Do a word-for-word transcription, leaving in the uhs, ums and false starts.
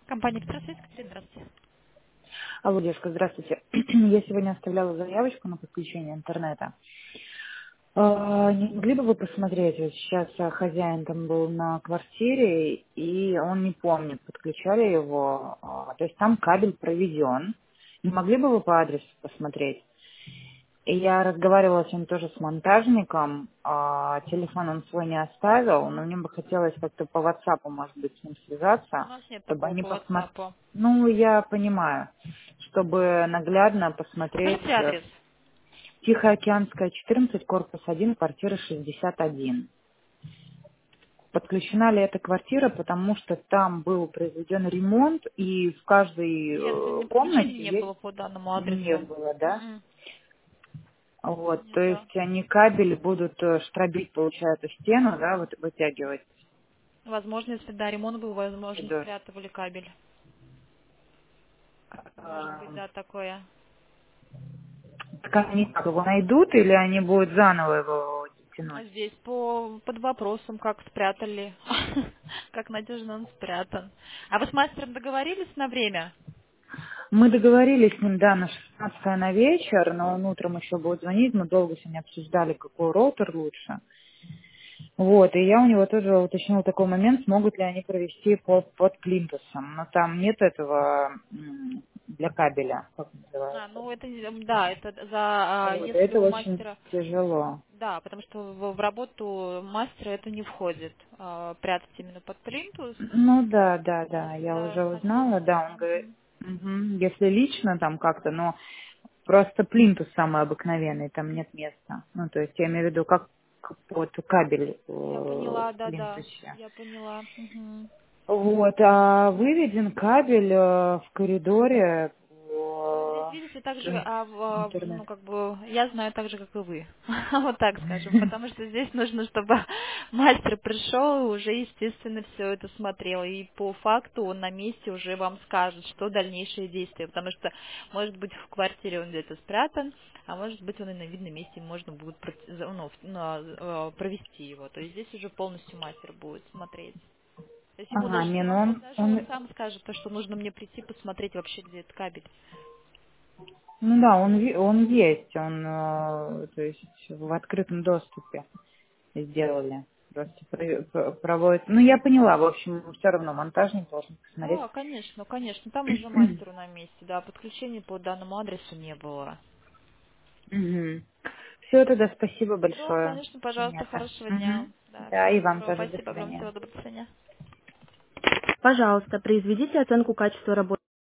Компания «Экстрасвязь», Катерина, здравствуйте. Алло, девушка, здравствуйте. Я сегодня оставляла заявочку на подключение интернета. А, Не могли бы вы посмотреть, вот сейчас а, хозяин там был на квартире, и он не помнит, подключали его, а, то есть там кабель проведен. Не могли бы вы по адресу посмотреть? И я разговаривала сегодня тоже с монтажником, а, телефон он свой не оставил, но мне бы хотелось как-то по WhatsApp, может быть, с ним У связаться, нас нет чтобы такого они по посмотрели. WhatsApp. Ну, я понимаю, чтобы наглядно посмотреть. Скажите э, адрес. Тихоокеанская, четырнадцать, корпус один, квартира шестьдесят один. Подключена ли эта квартира, потому что там был произведен ремонт, и в каждой Нет, э, сегодня подключения комнате не есть... было по данному Не адресу. было, да? М-м. Вот, то Нет, да. есть они кабели будут э, штробить, получается, стену, да, вот вытягивать Возможно, если да, ремонт был, возможно, коридор. спрятывали кабель. Может А, быть, да, такое. Так они как, его найдут или они будут заново его А тянуть? здесь по под вопросом, как спрятали, как надежно он спрятан. А вы с мастером договорились на время? Мы договорились с ним, да, на шестнадцатое на вечер, но он утром еще будет звонить. Мы долго сегодня обсуждали, какой роутер лучше. Вот, и я у него тоже уточнила такой момент, смогут ли они провести под, под плинтусом. Но там нет этого м, для кабеля, как А, называется. ну это не- да, это за а, Вот, и если это у очень мастера. тяжело. Да, потому что в, в работу мастера это не входит. а, прятать именно под плинтус. Ну да, да, да, Если я за уже узнала, отдельно. да, он говорит, Мгм. мгм, если лично там как-то, но просто плинтус самый обыкновенный, там нет места. Ну, то есть я имею в виду, как к- под кабель э, Я поняла, в да, да. плинтусе. Я поняла. Мгм. Вот, а выведен кабель э, в коридоре Ну, здесь, по видите, так с же, а, в- а, в- интернет. ну, как бы, я знаю так же, как и вы. Вот так скажем. Потому что здесь нужно, чтобы мастер пришел и уже, естественно, все это смотрел. И по факту он на месте уже вам скажет, что дальнейшие действия. Потому что, может быть, в квартире он где-то спрятан, а может быть, он и на видном месте можно будет проти- за- ну, в- на- э, провести его. То есть здесь уже полностью мастер будет смотреть. То есть ему Ага, даже, не, ну он, он он, даже он он, сам скажет, то, что нужно мне прийти посмотреть вообще, где этот кабель. ну да, он, ви- он есть, он, э, то есть в открытом доступе сделали. Просто про- про- проводят. Ну, я поняла, в общем, все равно монтажник должен посмотреть. Да, конечно, конечно. Там уже мастеру на месте, да. Подключения по данному адресу не было. Все, тогда спасибо Да, большое. конечно, пожалуйста, Понятно. хорошего дня. Мгм. Да, Да, всего и вам доброго. тоже, до Спасибо, вам свидания. всего доброго. До свидания. Пожалуйста, произведите оценку качества работы.